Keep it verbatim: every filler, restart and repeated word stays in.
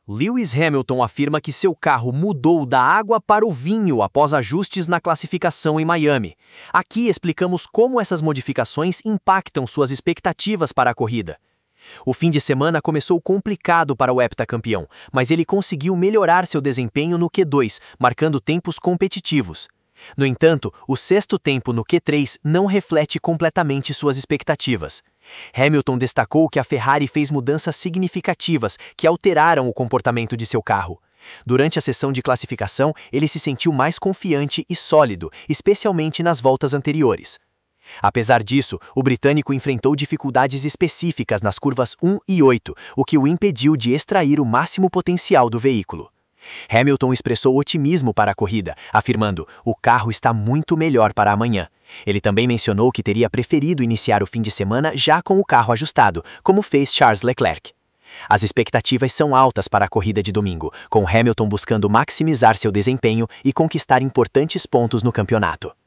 Lewis Hamilton afirma que seu carro mudou da água para o vinho após ajustes na classificação em Miami. Aqui explicamos como essas modificações impactam suas expectativas para a corrida. O fim de semana começou complicado para o heptacampeão, mas ele conseguiu melhorar seu desempenho no Q dois, marcando tempos competitivos. No entanto, o sexto tempo no Q três não reflete completamente suas expectativas. Hamilton destacou que a Ferrari fez mudanças significativas que alteraram o comportamento de seu carro. Durante a sessão de classificação, ele se sentiu mais confiante e sólido, especialmente nas voltas anteriores. Apesar disso, o britânico enfrentou dificuldades específicas nas curvas um e oito, o que o impediu de extrair o máximo potencial do veículo. Hamilton expressou otimismo para a corrida, afirmando: "O carro está muito melhor para amanhã." Ele também mencionou que teria preferido iniciar o fim de semana já com o carro ajustado, como fez Charles Leclerc. As expectativas são altas para a corrida de domingo, com Hamilton buscando maximizar seu desempenho e conquistar importantes pontos no campeonato.